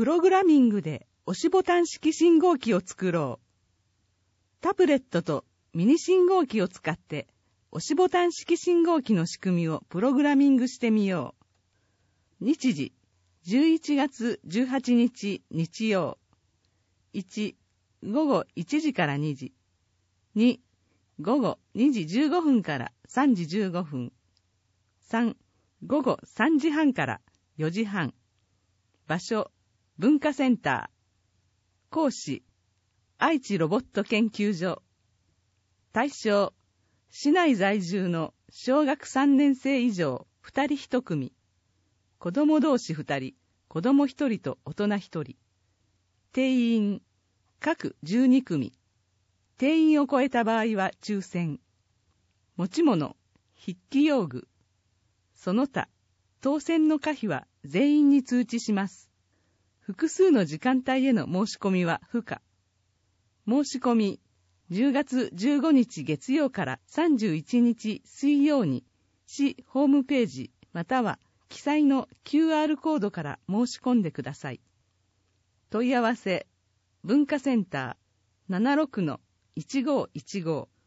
プログラミングで押しボタン式信号機を作ろう。タブレットとミニ信号機を使って押しボタン式信号機の仕組みをプログラミングしてみよう。日時、11月18日日曜。1、午後1時から2時。2、午後2時15分から3時15分。3、午後3時半から4時半。場所、文化センター。講師、愛知ロボット研究所。対象、市内在住の小学3年生以上2人1組。子供同士2人、子供1人と大人1人。定員、各12組。定員を超えた場合は抽選。持ち物、筆記用具。その他、当選の可否は全員に通知します。複数の時間帯への申し込みは不可。申し込み、10月15日月曜から31日水曜に、市ホームページまたは記載の QR コードから申し込んでください。問い合わせ、文化センター 76-1515